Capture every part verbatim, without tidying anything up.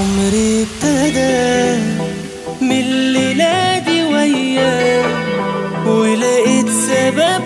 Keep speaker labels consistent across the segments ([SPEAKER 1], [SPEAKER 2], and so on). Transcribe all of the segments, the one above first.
[SPEAKER 1] عمري ابتدى من الليلة دي وياه، ولقيت سبب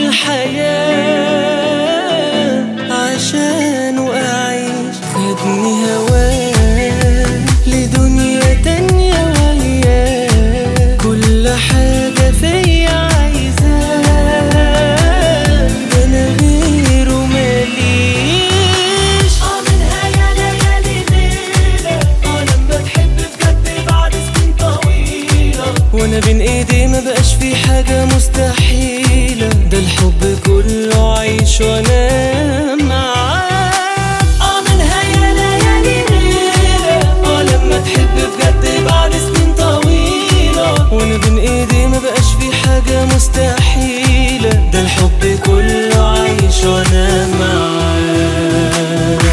[SPEAKER 1] للحياة عشان أعيش. خدني هواه لدنيا تانية وياه، كل حاجة فيا عايزاه، ده أنا غيره ماليش.
[SPEAKER 2] اه منها يا ليالي ليلة، اه لما تحب بجد بعد سنين طويلة،
[SPEAKER 1] وانا بين ايدي ما بقاش في حاجة مستحيلة، ده الحب كله عيش وانا معاك.
[SPEAKER 2] اه منها يا ليالي ليلة، اه لما تحب بجد بعد سنين طويلة،
[SPEAKER 1] وانا بين ايدي ما بقاش في حاجة مستحيلة، ده الحب كله عيش وانا معاك.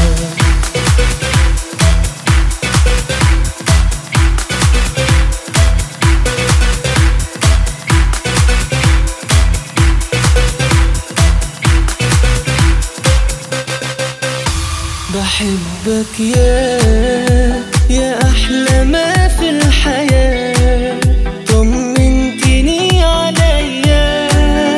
[SPEAKER 1] بحبك يا يا أحلى ما في الحياة، طمنتني عليا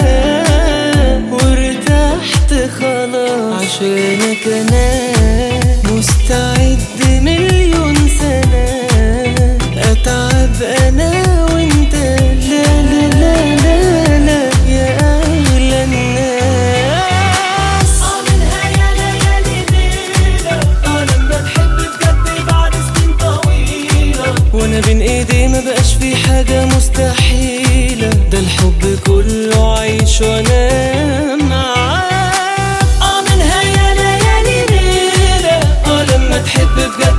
[SPEAKER 1] وارتحت خلاص، عشانك أنا مستعد مليون سنة أتعب أنا وانت. لا لا لا لا لا يا أغلى الناس.
[SPEAKER 2] اه منها يا ليالي ليلة، اه لما تحب بجد بعد سنين طويلة،
[SPEAKER 1] وانا بين ايدي ما بقاش في حاجة مستحيلة، ده الحب كله عيش وانا معاك.
[SPEAKER 2] اه منها يا ليالي ليلة، اه لما تحب بجد